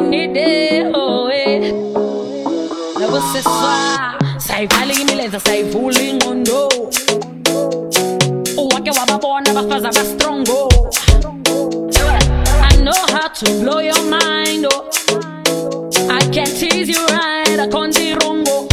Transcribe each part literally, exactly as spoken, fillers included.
nide oh eh labo seswa sayivali imileza sayivula ingqondo wake wababona bafaza ba strong oh I know how to blow your mind oh I can tease you right I can't be wrong oh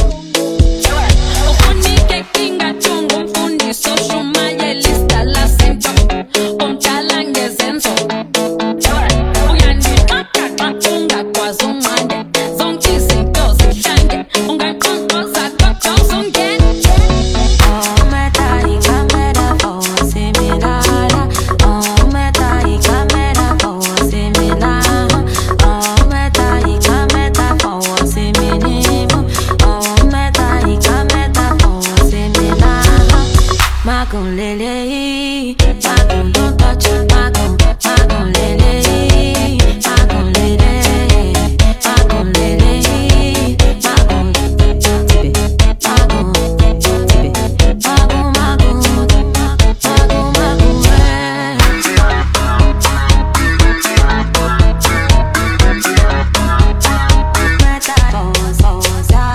Ufuni kekinga chungu ufuni social maya lista la sento umtala ngezenzo uyandi kaka katunga kwa zumande zonki zinto zishange ungakongoza koko zungene oh meta y camera oh similar oh meta y camera oh similar oh meta y camera oh similar oh meta y camera oh similar Magon lele Magon don't touch Magon Magon lele Magon lele Magon lele Magon tibe Magon tibe Magon Magon Magon Magon Meta bozoza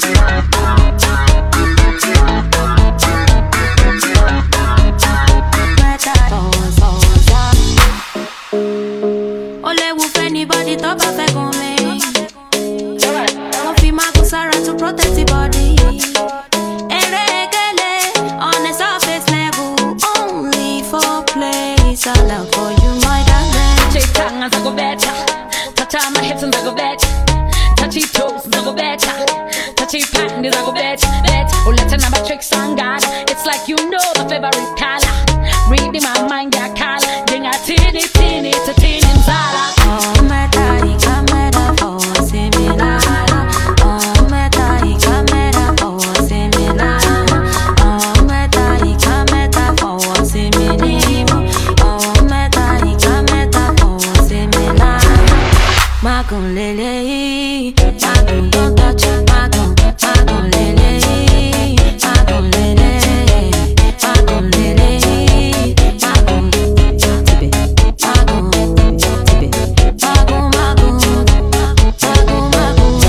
Ole woof anybody top of a gome Coffee Magusara to protect the body Eregele on a surface level Only for place Allow for you my darling Chase tongue as I go better Touch my hips and I go better Touchy toes and I go better Touchy panties I go better Oh let's number tricks on God It's like you know my favorite color Reading my mind got color Ding a teeny teeny to teeny zara Oh meta y camera oh similar Oh meta y camera oh similar Oh meta y camera oh similar Oh meta y camera oh similar Magon lele Magon don't touch Magon Magon lele Magon lele Magon lele Magon tibe Magon tibe Magon Magon Magon Magon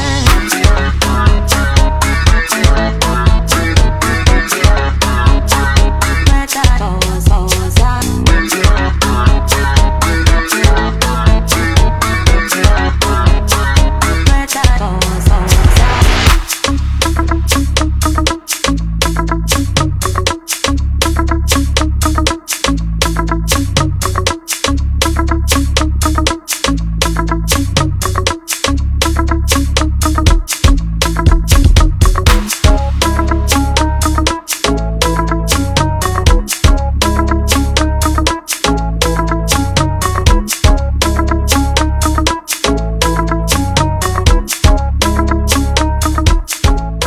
Meta bozoza Meta bozoza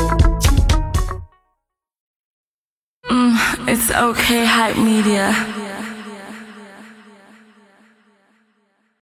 It's okay, Hype Media.